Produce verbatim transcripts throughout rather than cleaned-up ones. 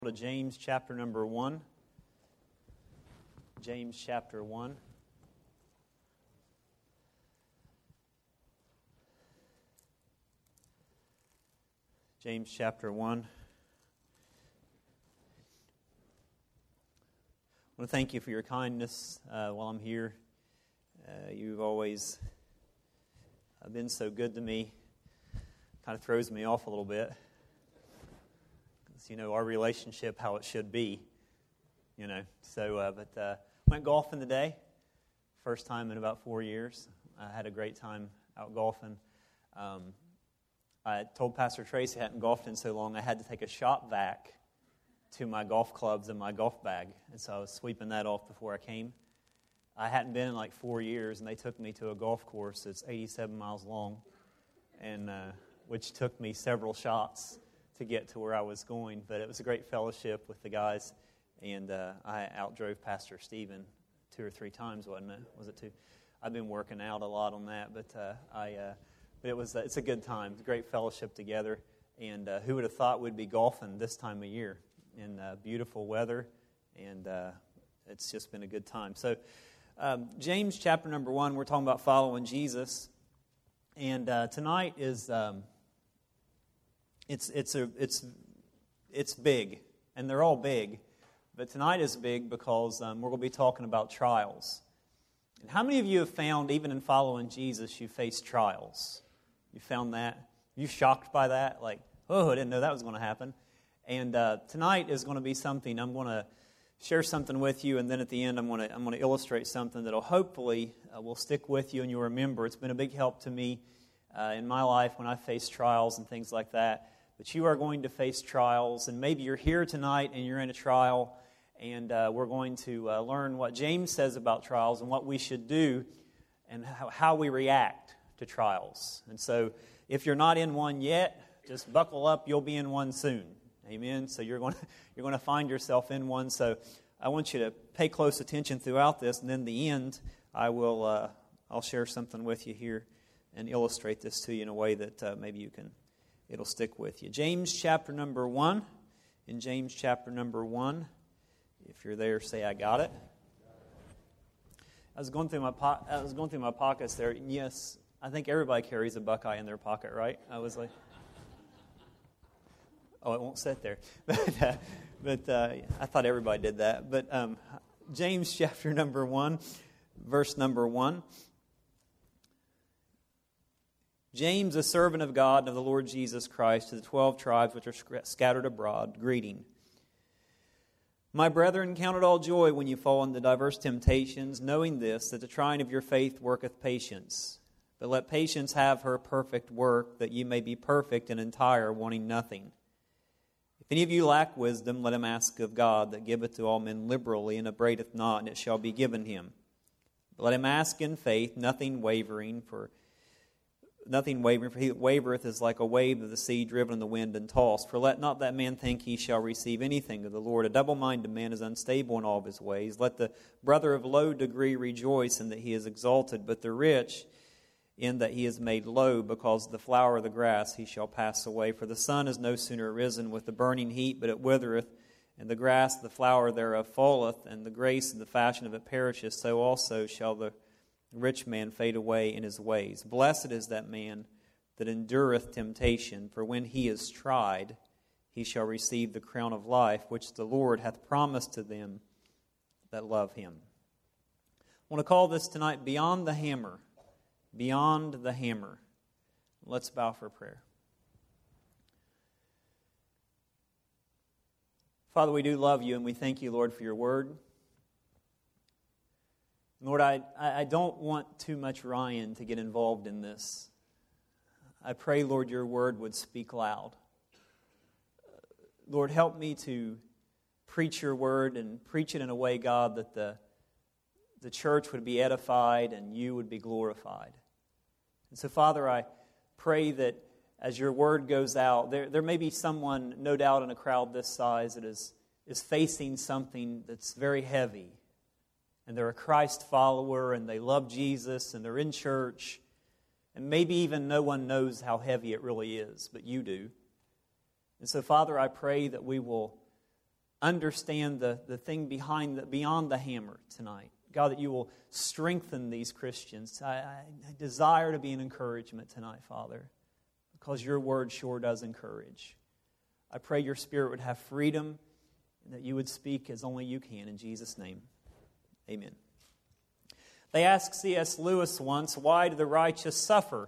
To James chapter number one. James chapter one. James chapter one. I want to thank you for your kindness uh, while I'm here. Uh, you've always uh, been so good to me. Kind of throws me off a little bit. You know, our relationship, how it should be, you know. So, uh, but uh, went golfing today. First time in about four years. I had a great time out golfing. Um, I told Pastor Tracy I hadn't golfed in so long, I had to take a shop vac to my golf clubs and my golf bag. And so I was sweeping that off before I came. I hadn't been in like four years, and they took me to a golf course that's eighty-seven miles long, and uh, which took me several shots to get to where I was going. But it was a great fellowship with the guys, and uh, I outdrove Pastor Stephen two or three times, wasn't it? Was it two? I've been working out a lot on that, but uh, I. Uh, but it was. Uh, it's a good time. It's a great fellowship together, and uh, who would have thought we'd be golfing this time of year in uh, beautiful weather, and uh, it's just been a good time. So, um, James chapter number one, we're talking about following Jesus, and uh, tonight is. Um, It's it's a it's it's big, and they're all big, but tonight is big because um, we're going to be talking about trials. And how many of you have found, even in following Jesus, you face trials? You found that? You shocked by that? Like, oh, I didn't know that was going to happen. And uh, tonight is going to be something. I'm going to share something with you, and then at the end, I'm going to I'm going to illustrate something that'll hopefully uh, will stick with you, and you'll remember. It's been a big help to me uh, in my life when I face trials and things like that. But you are going to face trials, and maybe you're here tonight and you're in a trial, and uh, we're going to uh, learn what James says about trials and what we should do and how, how we react to trials. And so if you're not in one yet, just buckle up, you'll be in one soon. Amen? So you're going to, you're going to find yourself in one. So I want you to pay close attention throughout this, and then the end, I will uh, I'll share something with you here and illustrate this to you in a way that uh, maybe you can it'll stick with you. James chapter number one. In James chapter number one, if you're there, say I got it. I was going through my po- I was going through my pockets there. And yes, I think everybody carries a Buckeye in their pocket, right? I was like, oh, it won't sit there. But uh, but uh, I thought everybody did that. But um, James chapter number one, verse number one. James, a servant of God and of the Lord Jesus Christ, to the twelve tribes which are scattered abroad, greeting. My brethren, count it all joy when you fall into diverse temptations, knowing this, that the trying of your faith worketh patience. But let patience have her perfect work, that ye may be perfect and entire, wanting nothing. If any of you lack wisdom, let him ask of God, that giveth to all men liberally, and upbraideth not, and it shall be given him. But let him ask in faith, nothing wavering, for Nothing wavering, for he that wavereth is like a wave of the sea driven in the wind and tossed. For let not that man think he shall receive anything of the Lord. A double-minded man is unstable in all of his ways. Let the brother of low degree rejoice in that he is exalted, but the rich in that he is made low, because of the flower of the grass he shall pass away. For the sun is no sooner risen with the burning heat, but it withereth, and the grass, the flower thereof falleth, and the grace and the fashion of it perisheth. So also shall the rich man fade away in his ways. Blessed is that man that endureth temptation, for when he is tried, he shall receive the crown of life, which the Lord hath promised to them that love him. I want to call this tonight Beyond the Hammer. Beyond the Hammer. Let's bow for prayer. Father, we do love you, and we thank you, Lord, for your word. Lord, I, I don't want too much Ryan to get involved in this. I pray, Lord, your word would speak loud. Lord, help me to preach your word and preach it in a way, God, that the, the church would be edified and you would be glorified. And so, Father, I pray that as your word goes out, there, there may be someone, no doubt, in a crowd this size that is, is facing something that's very heavy. And they're a Christ follower, and they love Jesus, and they're in church, and maybe even no one knows how heavy it really is, but you do. And so, Father, I pray that we will understand the, the thing behind the, beyond the hammer tonight. God, that you will strengthen these Christians. I, I, I desire to be an encouragement tonight, Father, because your word sure does encourage. I pray your Spirit would have freedom and that you would speak as only you can. In Jesus' name, amen. They asked C S Lewis once, why do the righteous suffer?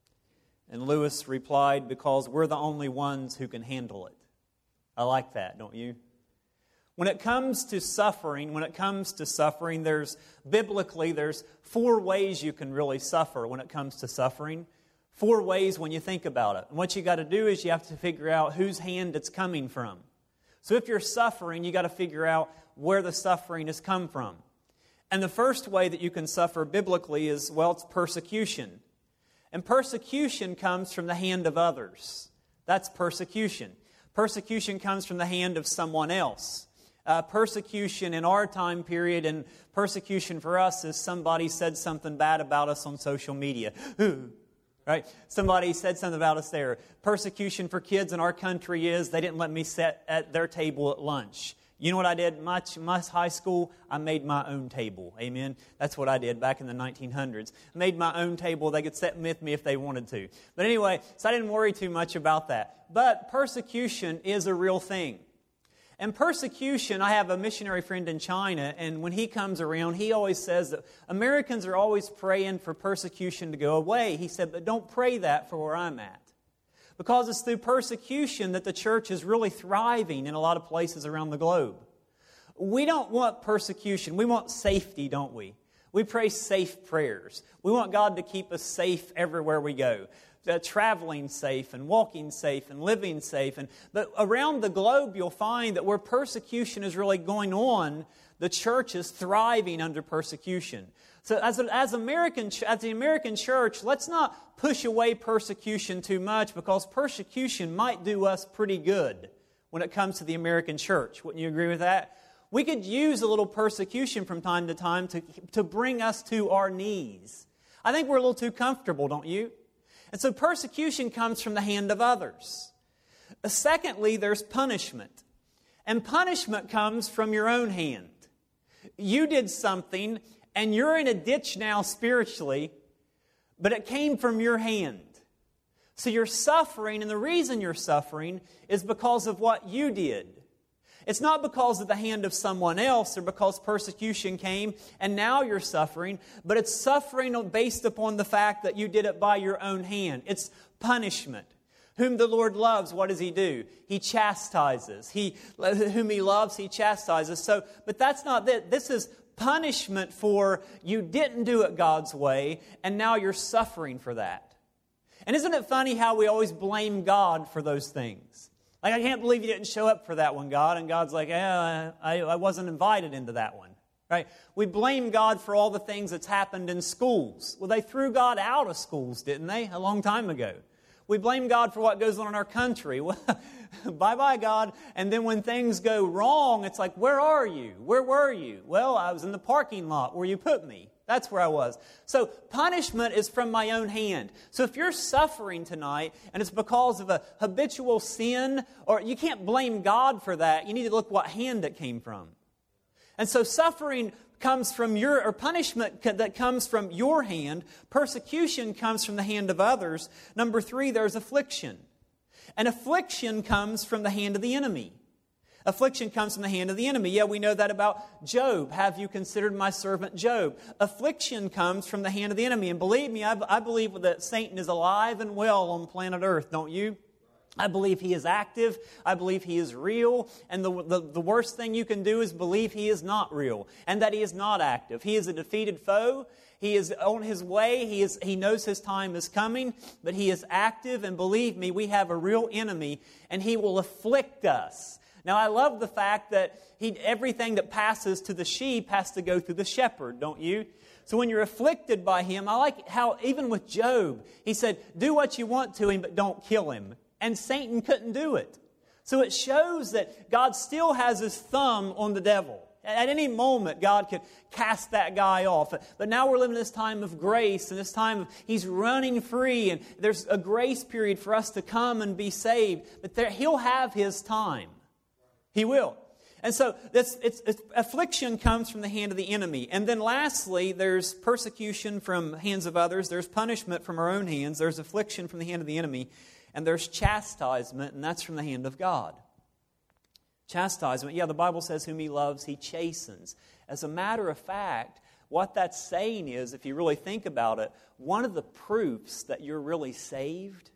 And Lewis replied, because we're the only ones who can handle it. I like that, don't you? When it comes to suffering, when it comes to suffering, there's, biblically, there's four ways you can really suffer when it comes to suffering. Four ways when you think about it. And what you got to do is you have to figure out whose hand it's coming from. So if you're suffering, you got to figure out where the suffering has come from. And the first way that you can suffer biblically is, well, it's persecution. And persecution comes from the hand of others. That's persecution. Persecution comes from the hand of someone else. Uh, persecution in our time period and persecution for us is somebody said something bad about us on social media. Right? Somebody said something about us there. Persecution for kids in our country is they didn't let me sit at their table at lunch. You know what I did in my, my high school? I made my own table. Amen? That's what I did back in the nineteen hundreds. I made my own table. They could sit with me if they wanted to. But anyway, so I didn't worry too much about that. But persecution is a real thing. And persecution, I have a missionary friend in China, and when he comes around, he always says that Americans are always praying for persecution to go away. He said, but don't pray that for where I'm at. Because it's through persecution that the church is really thriving in a lot of places around the globe. We don't want persecution. We want safety, don't we? We pray safe prayers. We want God to keep us safe everywhere we go. Uh, traveling safe and walking safe and living safe. And but around the globe, you'll find that where persecution is really going on, the church is thriving under persecution. So as, a, as, American, as the American church, let's not push away persecution too much, because persecution might do us pretty good when it comes to the American church. Wouldn't you agree with that? We could use a little persecution from time to time to, to bring us to our knees. I think we're a little too comfortable, don't you? And so persecution comes from the hand of others. Uh, secondly, there's punishment. And punishment comes from your own hand. You did something, and you're in a ditch now spiritually, but it came from your hand. So you're suffering, and the reason you're suffering is because of what you did. It's not because of the hand of someone else or because persecution came and now you're suffering, but it's suffering based upon the fact that you did it by your own hand. It's punishment. Whom the Lord loves, what does He do? He chastises. He, whom He loves, He chastises. So, but that's not it. This is punishment for you didn't do it God's way, and now you're suffering for that. And isn't it funny how we always blame God for those things? Like, I can't believe you didn't show up for that one, God. And God's like, eh, I, I wasn't invited into that one. Right? We blame God for all the things that's happened in schools. Well, they threw God out of schools, didn't they? A long time ago. We blame God for what goes on in our country. Well, bye-bye, God. And then when things go wrong, it's like, where are you? Where were you? Well, I was in the parking lot where you put me. That's where I was. So punishment is from my own hand. So if you're suffering tonight and it's because of a habitual sin, or you can't blame God for that, you need to look what hand it came from. And so suffering comes from your, or punishment that comes from your hand. Persecution comes from the hand of others. Number three, there's affliction. And affliction comes from the hand of the enemy. Affliction comes from the hand of the enemy. Yeah, we know that about Job. Have you considered my servant Job? Affliction comes from the hand of the enemy. And believe me, I, I believe that Satan is alive and well on planet Earth, don't you? I believe he is active. I believe he is real. And the, the, the worst thing you can do is believe he is not real and that he is not active. He is a defeated foe. He is on his way. He is. He knows his time is coming, but he is active. And believe me, we have a real enemy, and he will afflict us. Now, I love the fact that he, everything that passes to the sheep has to go through the shepherd, don't you? So when you're afflicted by him, I like how even with Job, he said, do what you want to him, but don't kill him. And Satan couldn't do it. So it shows that God still has his thumb on the devil. At any moment, God could cast that guy off. But now we're living in this time of grace, and this time of he's running free, and there's a grace period for us to come and be saved. But there, he'll have his time. He will. And so this, it's, it's, affliction comes from the hand of the enemy. And then lastly, there's persecution from hands of others. There's punishment from our own hands. There's affliction from the hand of the enemy. And there's chastisement, and that's from the hand of God. Chastisement, yeah, the Bible says whom He loves, He chastens. As a matter of fact, what that's saying is, if you really think about it, one of the proofs that you're really saved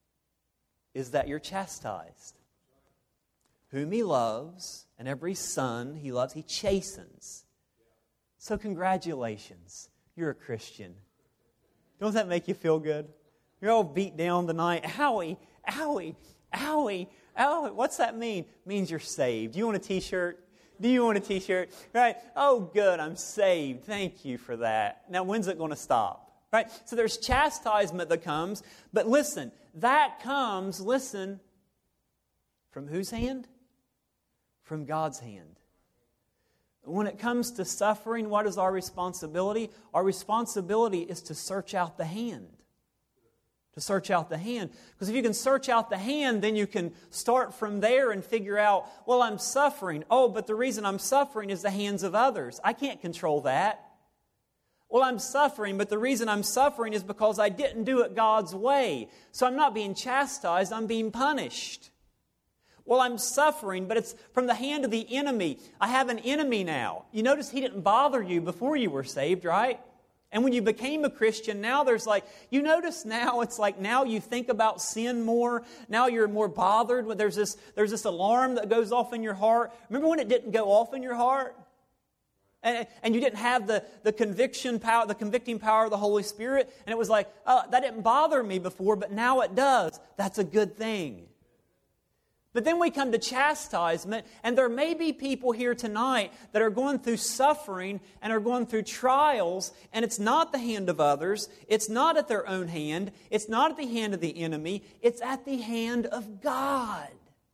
is that you're chastised. Whom He loves, and every son He loves, He chastens. So congratulations, you're a Christian. Don't that make you feel good? You're all beat down tonight. Owie, owie, owie, owie. What's that mean? It means you're saved. You want a t-shirt? Do you want a t-shirt? Right? Oh, good, I'm saved. Thank you for that. Now, when's it going to stop? Right? So there's chastisement that comes. But listen, that comes, listen, from whose hand? From God's hand. When it comes to suffering, what is our responsibility? Our responsibility is to search out the hand. To search out the hand. Because if you can search out the hand, then you can start from there and figure out, well, I'm suffering. Oh, but the reason I'm suffering is the hands of others. I can't control that. Well, I'm suffering, but the reason I'm suffering is because I didn't do it God's way. So I'm not being chastised, I'm being punished. Well, I'm suffering, but it's from the hand of the enemy. I have an enemy now. You notice he didn't bother you before you were saved, right? And when you became a Christian, now there's like, you notice now it's like now you think about sin more. Now you're more bothered. There's this, there's this alarm that goes off in your heart. Remember when it didn't go off in your heart? And, and you didn't have the, the conviction power, the convicting power of the Holy Spirit. And it was like, oh, that didn't bother me before, but now it does. That's a good thing. But then we come to chastisement, and there may be people here tonight that are going through suffering and are going through trials, and it's not the hand of others, it's not at their own hand, it's not at the hand of the enemy, it's at the hand of God.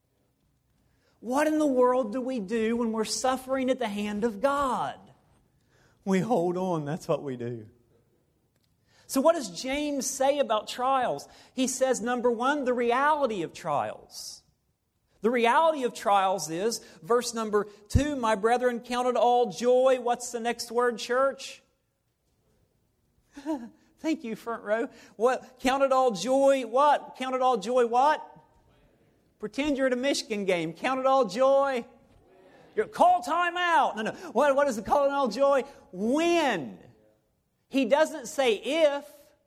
What in the world do we do when we're suffering at the hand of God? We hold on, that's what we do. So what does James say about trials? He says, number one, the reality of trials. The reality of trials is, verse number two, my brethren, count it all joy. What's the next word, church? Thank you, front row. What? Count it all joy, what? Count it all joy, what? Pretend you're at a Michigan game. Count it all joy. You're, call time out. No, no. What, what is it call it all joy? When. He doesn't say if.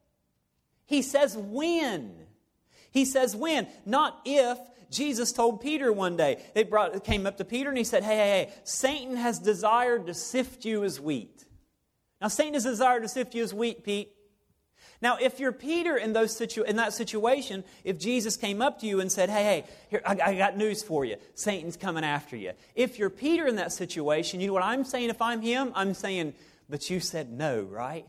He says when. He says when, not if. Jesus told Peter one day, they brought, came up to Peter and he said, hey, hey, hey, Satan has desired to sift you as wheat. Now, Satan has desired to sift you as wheat, Pete. Now, if you're Peter in those situ- in that situation, if Jesus came up to you and said, hey, hey, here, I, I got news for you. Satan's coming after you. If you're Peter in that situation, you know what I'm saying if I'm him? I'm saying, but you said no, right?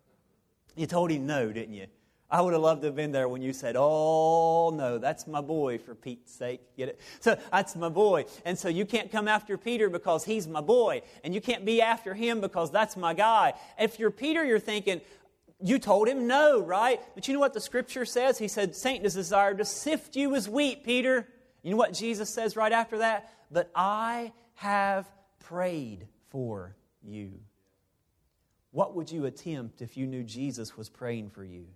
You told him no, didn't you? I would have loved to have been there when you said, oh, no, that's my boy, for Pete's sake. Get it? So that's my boy. And so you can't come after Peter because he's my boy. And you can't be after him because that's my guy. If you're Peter, you're thinking, you told him no, right? But you know what the Scripture says? He said, Satan has desired to sift you as wheat, Peter. You know what Jesus says right after that? But I have prayed for you. What would you attempt if you knew Jesus was praying for you?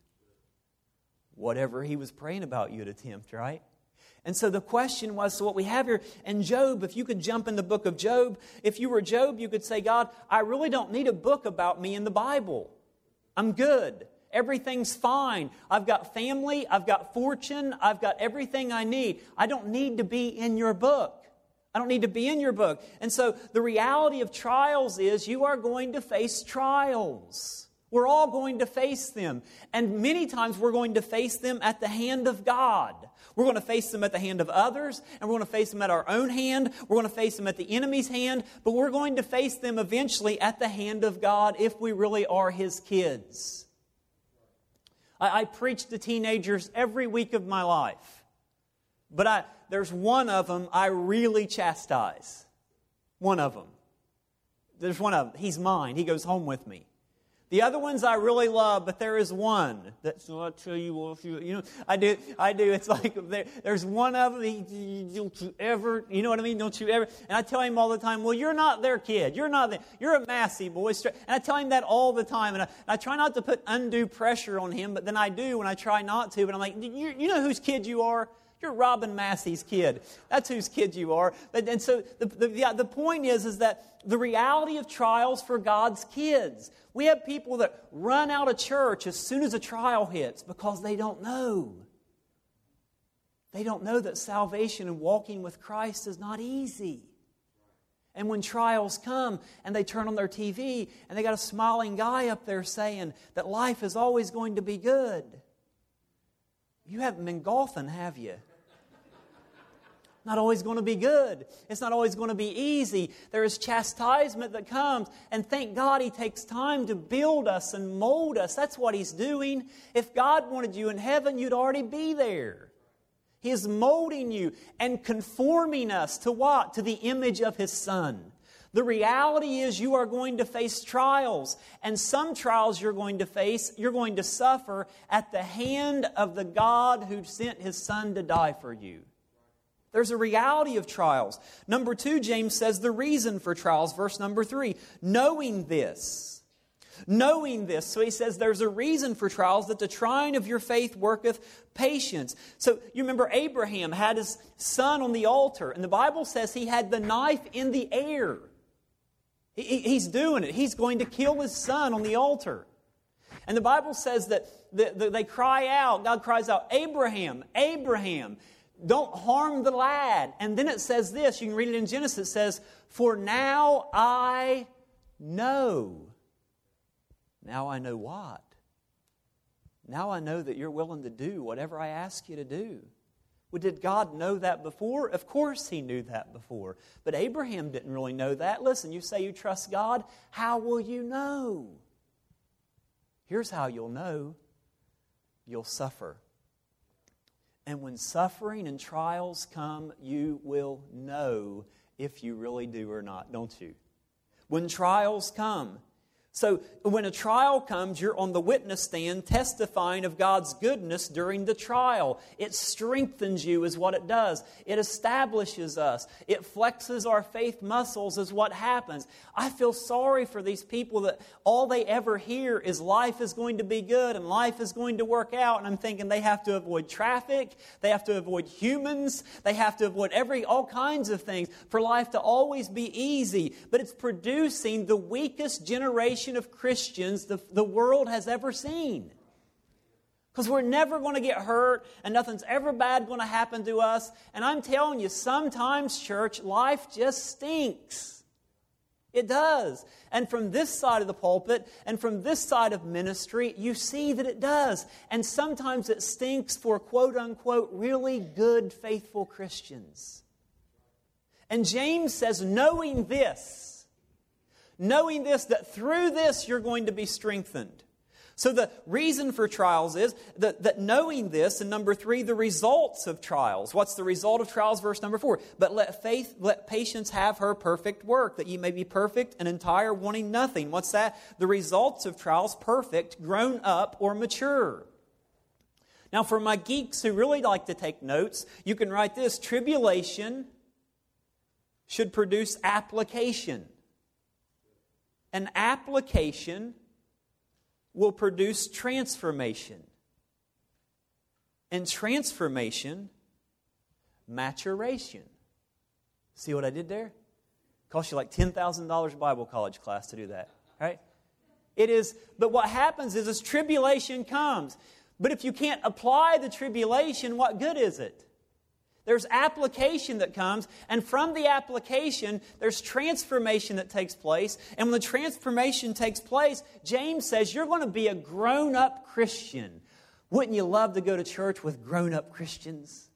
Whatever he was praying about, you'd attempt, right? And so the question was, so what we have here, and Job, if you could jump in the book of Job, if you were Job, you could say, God, I really don't need a book about me in the Bible. I'm good. Everything's fine. I've got family. I've got fortune. I've got everything I need. I don't need to be in your book. I don't need to be in your book. And so the reality of trials is you are going to face trials. We're all going to face them. And many times we're going to face them at the hand of God. We're going to face them at the hand of others, and we're going to face them at our own hand. We're going to face them at the enemy's hand, but we're going to face them eventually at the hand of God if we really are His kids. I, I preach to teenagers every week of my life, but I, there's one of them I really chastise. One of them. There's one of them. He's mine. He goes home with me. The other ones I really love, but there is one that, so I'll tell you what, you, you know, I do, I do. It's like there, there's one of them, he, don't you ever, you know what I mean? Don't you ever? And I tell him all the time, well, you're not their kid. You're not there. You're a Massey boy. And I tell him that all the time. And I, I try not to put undue pressure on him, but then I do when I try not to. But I'm like, you, you know whose kid you are? You're Robin Massey's kid. That's whose kid you are. And so the, the, yeah, the point is, is that the reality of trials for God's kids. We have people that run out of church as soon as a trial hits because they don't know. They don't know that salvation and walking with Christ is not easy. And when trials come and they turn on their T V and they got a smiling guy up there saying that life is always going to be good. You haven't been golfing, have you? Not always going to be good. It's not always going to be easy. There is chastisement that comes. And thank God He takes time to build us and mold us. That's what He's doing. If God wanted you in heaven, you'd already be there. He is molding you and conforming us to what? To the image of His Son. The reality is you are going to face trials. And some trials you're going to face, you're going to suffer at the hand of the God who sent His Son to die for you. There's a reality of trials. Number two, James says the reason for trials. Verse number three, knowing this. Knowing this. So he says there's a reason for trials, that the trying of your faith worketh patience. So you remember Abraham had his son on the altar. And the Bible says he had the knife in the air. He, he's doing it. He's going to kill his son on the altar. And the Bible says that the, the, they cry out. God cries out, Abraham, Abraham. Don't harm the lad. And then it says this, you can read it in Genesis, it says, for now I know. Now I know what? Now I know that you're willing to do whatever I ask you to do. Well, did God know that before? Of course He knew that before. But Abraham didn't really know that. Listen, you say you trust God. How will you know? Here's how you'll know. You'll suffer. And when suffering and trials come, you will know if you really do or not, don't you? When trials come. So when a trial comes, you're on the witness stand testifying of God's goodness during the trial. It strengthens you is what it does. It establishes us. It flexes our faith muscles is what happens. I feel sorry for these people that all they ever hear is life is going to be good and life is going to work out. And I'm thinking they have to avoid traffic. They have to avoid humans. They have to avoid every all kinds of things for life to always be easy. But it's producing the weakest generation of Christians the, the world has ever seen. Because we're never going to get hurt and nothing's ever bad going to happen to us. And I'm telling you, sometimes, church, life just stinks. It does. And from this side of the pulpit and from this side of ministry, you see that it does. And sometimes it stinks for quote unquote really good, faithful Christians. And James says, knowing this, Knowing this, that through this you're going to be strengthened. So the reason for trials is that, that knowing this, and number three, the results of trials. What's the result of trials? Verse number four. But let faith, let patience have her perfect work, that ye may be perfect and entire, wanting nothing. What's that? The results of trials, perfect, grown up, or mature. Now for my geeks who really like to take notes, you can write this. Tribulation should produce application. An application will produce transformation. And transformation, maturation. See what I did there? Cost you like ten thousand dollars Bible college class to do that. Right? It is, but what happens is as tribulation comes. But if you can't apply the tribulation, what good is it? There's application that comes, and from the application, there's transformation that takes place. And when the transformation takes place, James says, you're going to be a grown-up Christian. Wouldn't you love to go to church with grown-up Christians?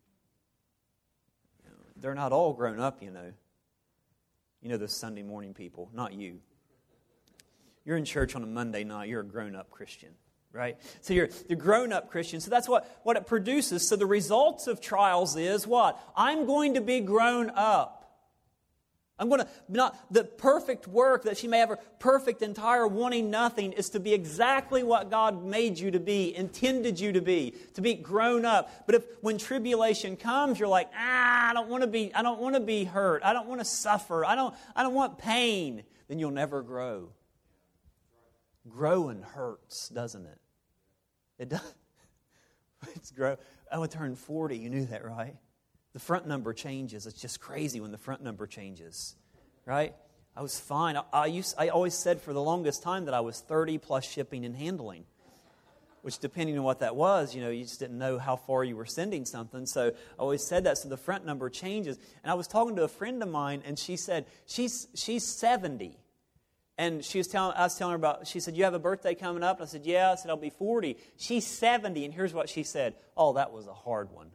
They're not all grown up, you know. You know those Sunday morning people, not you. You're in church on a Monday night, you're a grown-up Christian. Right? So you're the grown-up Christian. So that's what, what it produces. So the results of trials is what? I'm going to be grown up. I'm going to not the perfect work that she may have her perfect entire wanting nothing is to be exactly what God made you to be, intended you to be, to be grown up. But if when tribulation comes, you're like, ah, I don't want to be, I don't want to be hurt. I don't want to suffer. I don't, I don't want pain. Then you'll never grow. Growing hurts, doesn't it? It does. It's grow. I would turn forty. You knew that, right? The front number changes. It's just crazy when the front number changes, right? I was fine. I, I used. I always said for the longest time that I was thirty plus shipping and handling, which depending on what that was, you know, you just didn't know how far you were sending something. So I always said that. So the front number changes. And I was talking to a friend of mine, and she said she's she's seventy. And she was telling, I was telling her about, she said, you have a birthday coming up? And I said, yeah. I said, I'll be forty. She's seventy. And here's what she said. Oh, that was a hard one.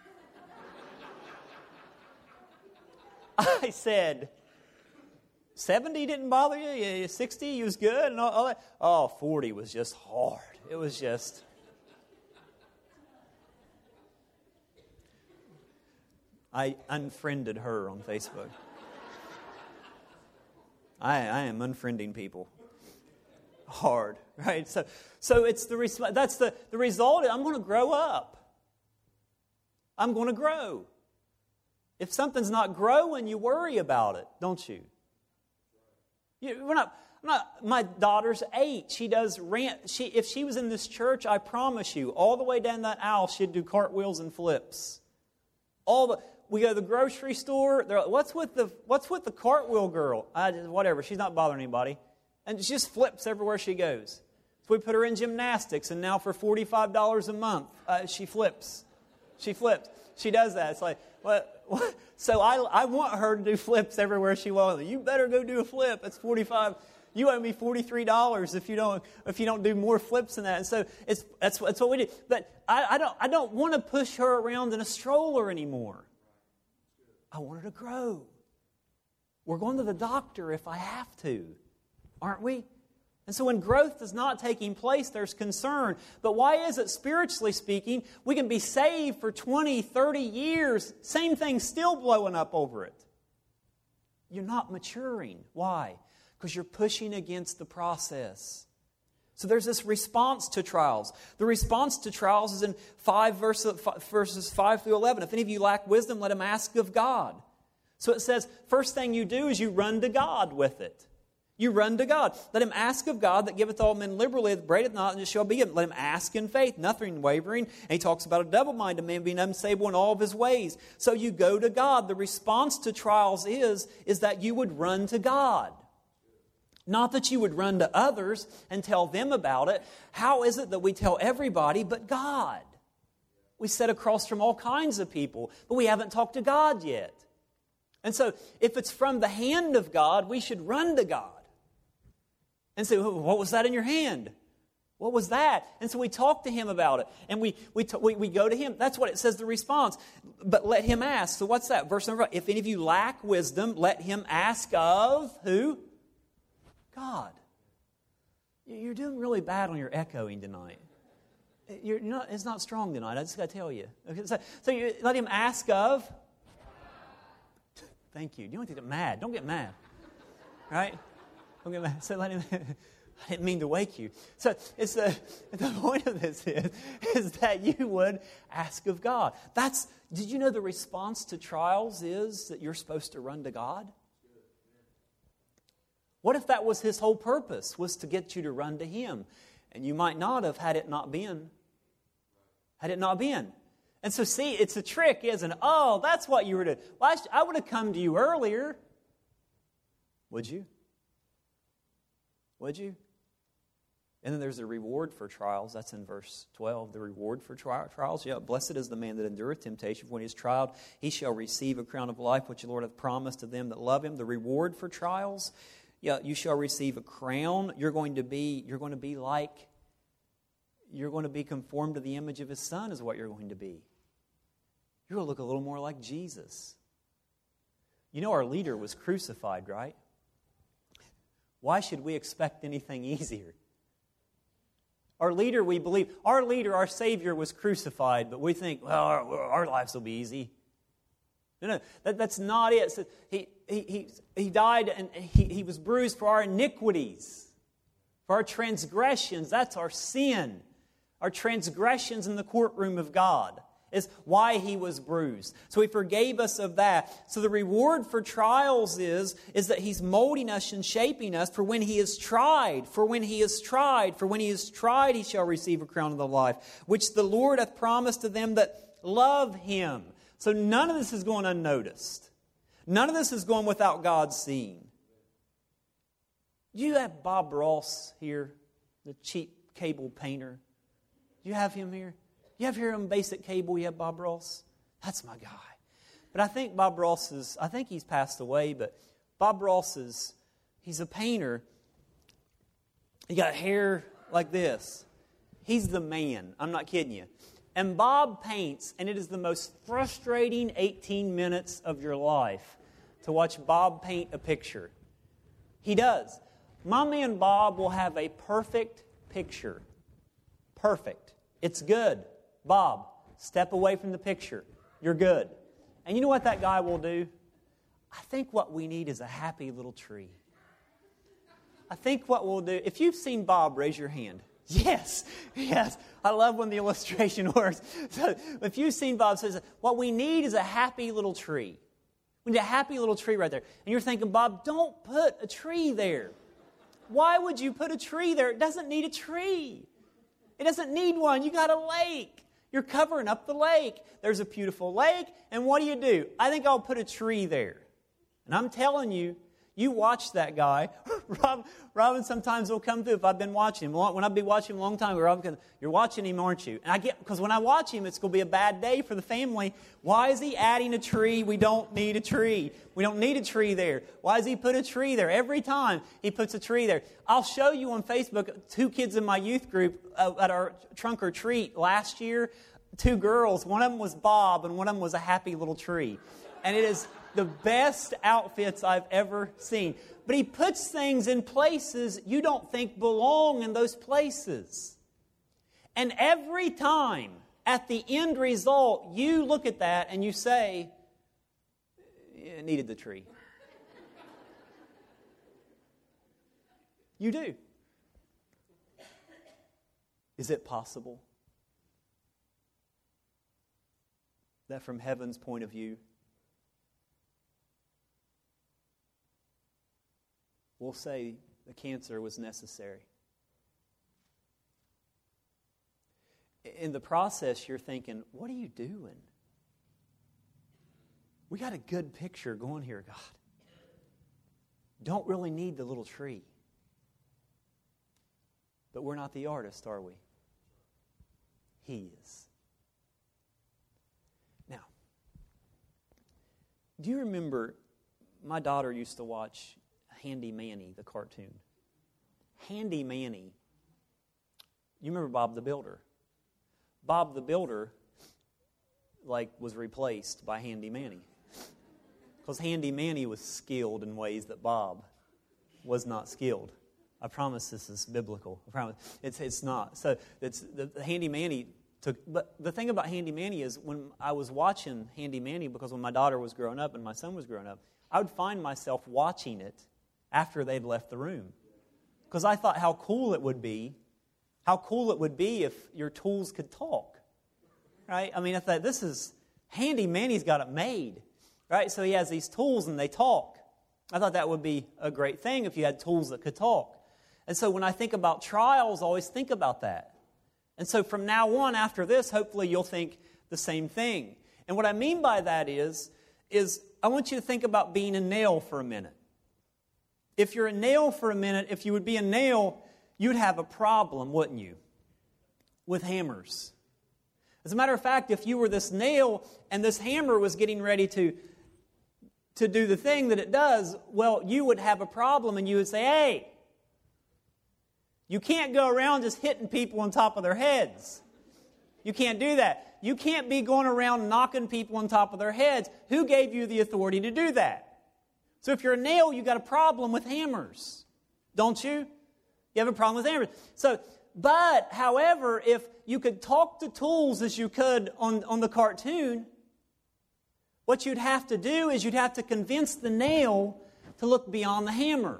I said, seventy didn't bother you? Yeah, sixty, you was good? And all, all that. Oh, forty was just hard. It was just... I unfriended her on Facebook. I, I am unfriending people hard, right? So, so it's the res- that's the, the result. I'm going to grow up. I'm going to grow. If something's not growing, you worry about it, don't you? you we're not. I'm not. My daughter's eight. She does rant. She if she was in this church, I promise you, all the way down that aisle, she'd do cartwheels and flips. All the. We go to the grocery store. They're like, what's with the What's with the cartwheel girl? I just, whatever. She's not bothering anybody, and she just flips everywhere she goes. So we put her in gymnastics, and now for forty-five dollars a month, uh, she flips. She flips. She does that. It's like what? what? So I I want her to do flips everywhere she wants. You better go do a flip. It's forty-five. You owe me forty-three dollars if you don't if you don't do more flips than that. And so it's that's that's what we do. But I, I don't I don't want to push her around in a stroller anymore. I want her to grow. We're going to the doctor if I have to, aren't we? And so when growth is not taking place, there's concern. But why is it, spiritually speaking, we can be saved for twenty, thirty years, same thing still blowing up over it? You're not maturing. Why? Because you're pushing against the process. So there's this response to trials. The response to trials is in five verses, verses five through eleven. If any of you lack wisdom, let him ask of God. So it says, first thing you do is you run to God with it. You run to God. Let him ask of God that giveth all men liberally, that breaketh not, and it shall be given. Let him ask in faith, nothing wavering. And he talks about a double-minded man being unstable in all of his ways. So you go to God. The response to trials is, is that you would run to God. Not that you would run to others and tell them about it. How is it that we tell everybody but God? We sit across from all kinds of people, but we haven't talked to God yet. And so if it's from the hand of God, we should run to God. And say, what was that in your hand? What was that? And so we talk to Him about it. And we we, t- we we go to Him. That's what it says, the response. But let Him ask. So what's that? Verse number five. If any of you lack wisdom, let him ask of who? God. You're doing really bad on your echoing tonight. You're not, it's not strong tonight. I just got to tell you. Okay, so so you let him ask of. Thank you. You don't get mad. Don't get mad. Right? Don't get mad. So let him. I didn't mean to wake you. So it's the the point of this is is that you would ask of God. That's. Did you know the response to trials is that you're supposed to run to God? What if that was His whole purpose, was to get you to run to Him? And you might not have had it not been. Had it not been. And so see, it's a trick, isn't it? Oh, that's what you were doing. Well, I, sh- I would have come to you earlier. Would you? Would you? And then there's the reward for trials. That's in verse twelve. The reward for tri- trials. Yeah, blessed is the man that endureth temptation. For when he is tried, he shall receive a crown of life, which the Lord hath promised to them that love Him. The reward for trials. Yeah, you shall receive a crown. You're going to be, you're going to be like, you're going to be conformed to the image of His Son is what you're going to be. You're going to look a little more like Jesus. You know our leader was crucified, right? Why should we expect anything easier? Our leader, we believe, our leader, our Savior was crucified, but we think, well, our, our lives will be easy. No, no, that, that's not it. So he, he, he, he died and he, he was bruised for our iniquities, for our transgressions. That's our sin. Our transgressions in the courtroom of God is why He was bruised. So He forgave us of that. So the reward for trials is, is that He's molding us and shaping us for when He is tried. For when He is tried. For when He is tried, He shall receive a crown of the life, which the Lord hath promised to them that love Him. So none of this is going unnoticed. None of this is going without God seeing. Do you have Bob Ross here, the cheap cable painter? Do you have him here? You have here on Basic Cable, you have Bob Ross? That's my guy. But I think Bob Ross is, I think he's passed away, but Bob Ross is, he's a painter. He got hair like this. He's the man. I'm not kidding you. And Bob paints, and it is the most frustrating eighteen minutes of your life to watch Bob paint a picture. He does. My man Bob will have a perfect picture. Perfect. It's good. Bob, step away from the picture. You're good. And you know what that guy will do? I think what we need is a happy little tree. I think what we'll do, if you've seen Bob, raise your hand. Yes, yes. I love when the illustration works. So if you've seen Bob, says, what we need is a happy little tree. We need a happy little tree right there. And you're thinking, Bob, don't put a tree there. Why would you put a tree there? It doesn't need a tree. It doesn't need one. You got a lake. You're covering up the lake. There's a beautiful lake. And what do you do? I think I'll put a tree there. And I'm telling you, you watch that guy. Rob, Robin sometimes will come through if I've been watching him. When I've been watching him a long time, Robin goes, you're watching him, aren't you? And I get, because when I watch him, it's going to be a bad day for the family. Why is he adding a tree? We don't need a tree. We don't need a tree there. Why does he put a tree there? Every time he puts a tree there. I'll show you on Facebook, two kids in my youth group uh, at our trunk or treat last year, two girls. One of them was Bob, and one of them was a happy little tree. And it is the best outfits I've ever seen. But he puts things in places you don't think belong in those places. And every time, at the end result, you look at that and you say, it needed the tree. You do. Is it possible that from heaven's point of view, we'll say the cancer was necessary? In the process, you're thinking, what are you doing? We got a good picture going here, God. Don't really need the little tree. But we're not the artist, are we? He is. Now, do you remember, my daughter used to watch Handy Manny, the cartoon. Handy Manny. You remember Bob the Builder? Bob the Builder, like, was replaced by Handy Manny. Because Handy Manny was skilled in ways that Bob was not skilled. I promise this is biblical. I promise. It's it's not. So it's the, the Handy Manny took. But the thing about Handy Manny is when I was watching Handy Manny, because when my daughter was growing up and my son was growing up, I would find myself watching it after they'd left the room. Because I thought how cool it would be, how cool it would be if your tools could talk. Right? I mean, I thought, this is, Handy Manny's got it made. Right? So he has these tools and they talk. I thought that would be a great thing if you had tools that could talk. And so when I think about trials, I always think about that. And so from now on, after this, hopefully you'll think the same thing. And what I mean by that is, is I want you to think about being a nail for a minute. If you're a nail for a minute, if you would be a nail, you'd have a problem, wouldn't you? With hammers. As a matter of fact, if you were this nail and this hammer was getting ready to, to do the thing that it does, well, you would have a problem and you would say, hey, you can't go around just hitting people on top of their heads. You can't do that. You can't be going around knocking people on top of their heads. Who gave you the authority to do that? So if you're a nail, you got a problem with hammers, don't you? You have a problem with hammers. So, but, however, if you could talk to tools as you could on, on the cartoon, What you'd have to do is you'd have to convince the nail to look beyond the hammer.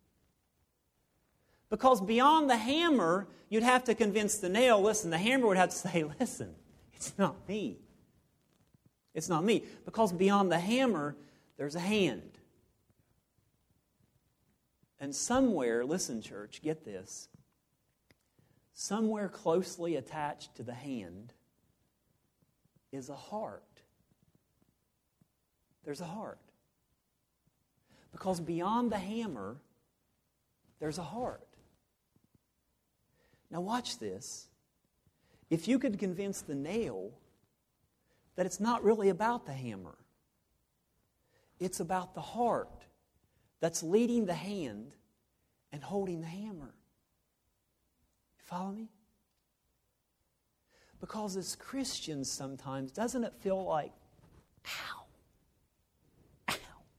Because beyond the hammer, you'd have to convince the nail, listen, the hammer would have to say, listen, it's not me. It's not me. Because beyond the hammer, there's a hand. And somewhere, listen, church, get this. Somewhere closely attached to the hand is a heart. There's a heart. Because beyond the hammer, there's a heart. Now watch this. If you could convince the nail that it's not really about the hammer, it's about the heart that's leading the hand and holding the hammer. You follow me? Because as Christians sometimes, doesn't it feel like, ow, ow,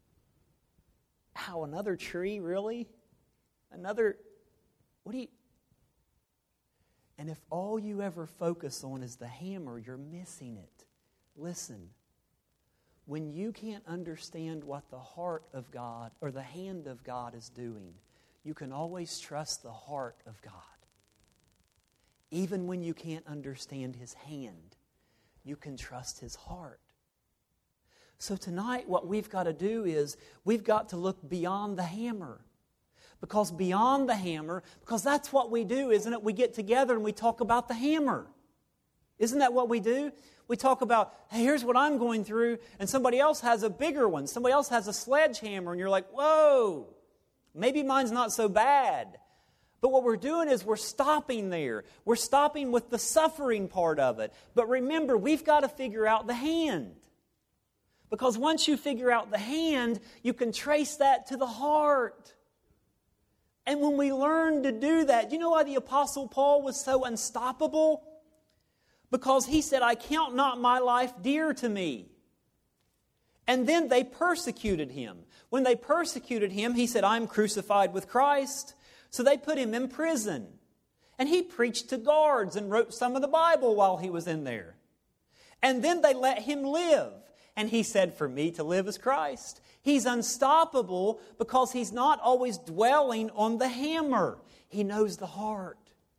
ow, another tree, really? Another, what do you... And if all you ever focus on is the hammer, you're missing it. Listen, when you can't understand what the heart of God or the hand of God is doing, you can always trust the heart of God. Even when you can't understand His hand, you can trust His heart. So tonight, what we've got to do is we've got to look beyond the hammer. Because beyond the hammer, because that's what we do, isn't it? We get together and we talk about the hammer. Isn't that what we do? We talk about, hey, here's what I'm going through, and somebody else has a bigger one. Somebody else has a sledgehammer, and you're like, whoa, maybe mine's not so bad. But what we're doing is we're stopping there. We're stopping with the suffering part of it. But remember, we've got to figure out the hand. Because once you figure out the hand, you can trace that to the heart. And when we learn to do that, you know why the Apostle Paul was so unstoppable? Because he said, I count not my life dear to me. And then they persecuted him. When they persecuted him, he said, I'm crucified with Christ. So they put him in prison. And he preached to guards and wrote some of the Bible while he was in there. And then they let him live. And he said, for me to live is Christ. He's unstoppable because he's not always dwelling on the hammer. He knows the heart.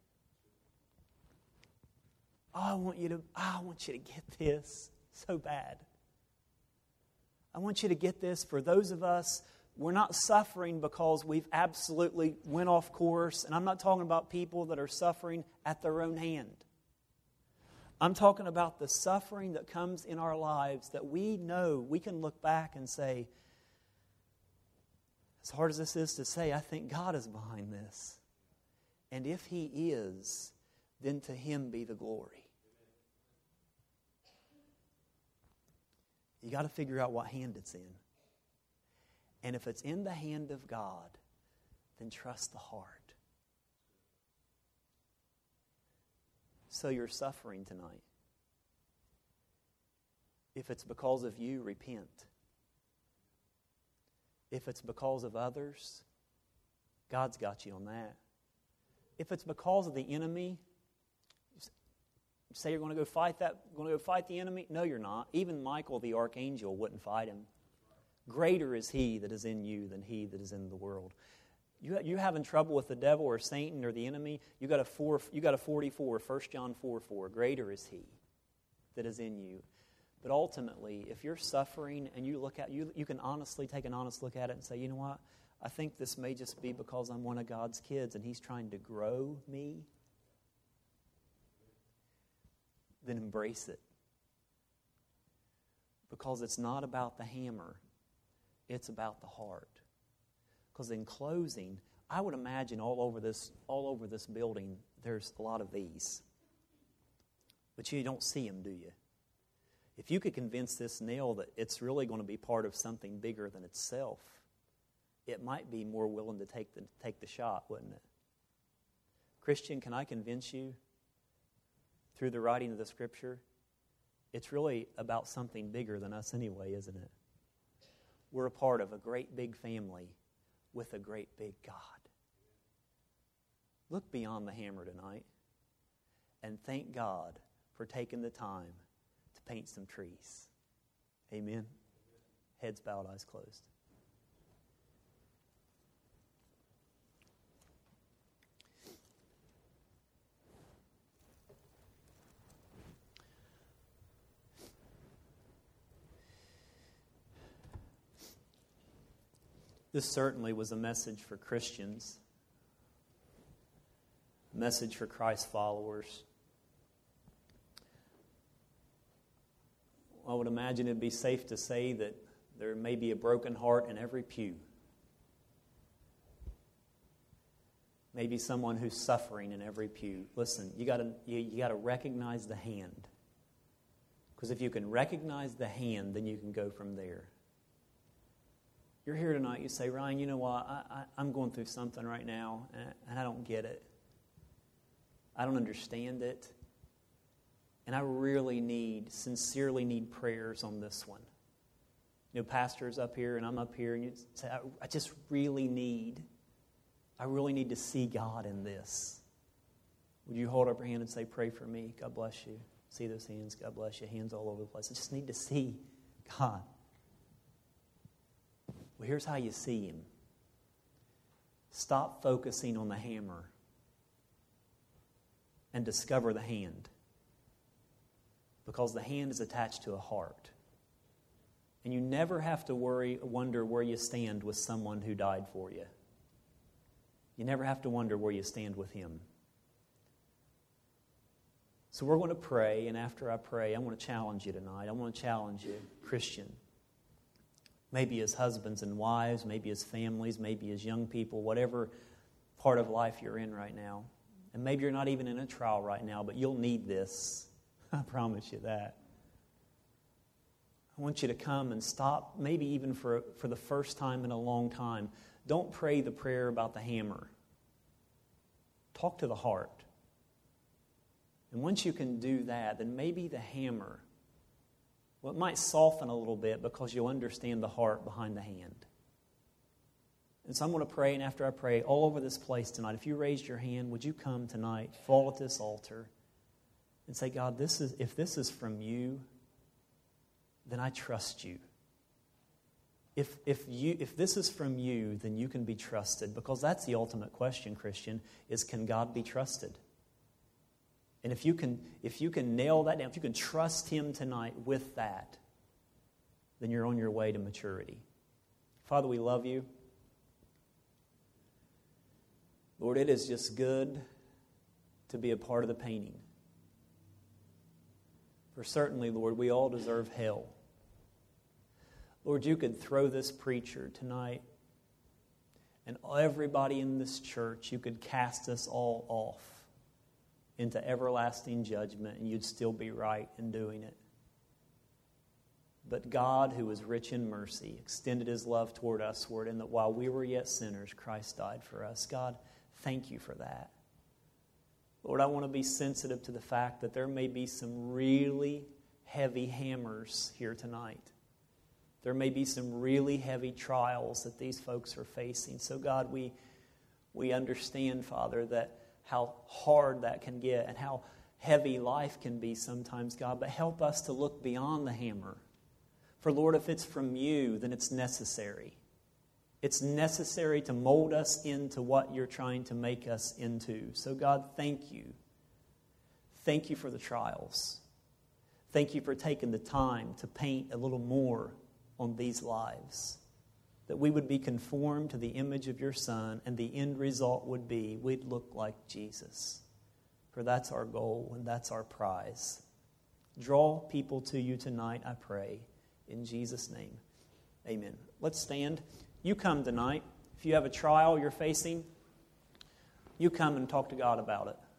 Oh, I want you to, oh, I want you to get this so bad. I want you to get this. For those of us, we're not suffering because we've absolutely went off course. And I'm not talking about people that are suffering at their own hand. I'm talking about the suffering that comes in our lives that we know we can look back and say, as hard as this is to say, I think God is behind this. And if He is, then to Him be the glory. You got to figure out what hand it's in. And if it's in the hand of God, then trust the heart. So you're suffering tonight. If it's because of you, repent. If it's because of others, God's got you on that. If it's because of the enemy, say you're going to go fight that, going to go fight the enemy. No, you're not. Even Michael the archangel wouldn't fight him. Greater is he that is in you than he that is in the world. You you having trouble with the devil or Satan or the enemy? You got a four. You got a forty-four. First John four four. Greater is he that is in you. But ultimately, if you're suffering and you look at you, you can honestly take an honest look at it and say, you know what? I think this may just be because I'm one of God's kids and He's trying to grow me. Then embrace it, because it's not about the hammer; it's about the heart. Because in closing, I would imagine all over this, all over this building, there's a lot of these. But you don't see them, do you? If you could convince this nail that it's really going to be part of something bigger than itself, it might be more willing to take the, take the shot, wouldn't it? Christian, can I convince you through the writing of the Scripture, it's really about something bigger than us anyway, isn't it? We're a part of a great big family with a great big God. Look beyond the hammer tonight and thank God for taking the time to paint some trees. Amen. Heads bowed, eyes closed. This certainly was a message for Christians, a message for Christ followers. I would imagine it'd be safe to say that there may be a broken heart in every pew. Maybe someone who's suffering in every pew. Listen, you gotta you, you gotta recognize the hand. Because if you can recognize the hand, then you can go from there. You're here tonight, you say, Ryan, you know what, I, I, I'm going through something right now, and, and I don't get it. I don't understand it. And I really need, sincerely need prayers on this one. You know, pastor's up here, and I'm up here, and you say, I, I just really need, I really need to see God in this. Would you hold up your hand and say, pray for me? God bless you. See those hands? God bless you. Hands all over the place. I just need to see God. Well, here's how you see Him. Stop focusing on the hammer and discover the hand. Because the hand is attached to a heart. And you never have to worry, wonder where you stand with someone who died for you. You never have to wonder where you stand with Him. So we're going to pray, and after I pray, I want to challenge you tonight. I want to challenge you, Christian. Maybe as husbands and wives, maybe as families, maybe as young people, whatever part of life you're in right now. And maybe you're not even in a trial right now, but you'll need this. I promise you that. I want you to come and stop, maybe even for, for the first time in a long time. Don't pray the prayer about the hammer. Talk to the heart. And once you can do that, then maybe the hammer, well, it might soften a little bit because you'll understand the heart behind the hand. And so I'm going to pray, and after I pray, all over this place tonight, if you raised your hand, would you come tonight, fall at this altar, and say, God, this is if this is from you, then I trust you. If if you if this is from you, then you can be trusted, because that's the ultimate question, Christian, is can God be trusted? And if you can if you can nail that down, if you can trust Him tonight with that, then you're on your way to maturity. Father, we love you. Lord, it is just good to be a part of the painting. For certainly, Lord, we all deserve hell. Lord, you could throw this preacher tonight and everybody in this church, you could cast us all off into everlasting judgment, and you'd still be right in doing it. But God, who is rich in mercy, extended His love toward us, Lord, and that while we were yet sinners, Christ died for us. God, thank you for that. Lord, I want to be sensitive to the fact that there may be some really heavy hammers here tonight. There may be some really heavy trials that these folks are facing. So God, we we understand, Father, that how hard that can get and how heavy life can be sometimes, God. But help us to look beyond the hammer. For Lord, if it's from you, then it's necessary. It's necessary to mold us into what you're trying to make us into. So God, thank you. Thank you for the trials. Thank you for taking the time to paint a little more on these lives. That we would be conformed to the image of your Son, and the end result would be we'd look like Jesus. For that's our goal and that's our prize. Draw people to you tonight, I pray. In Jesus' name, amen. Let's stand. You come tonight. If you have a trial you're facing, you come and talk to God about it.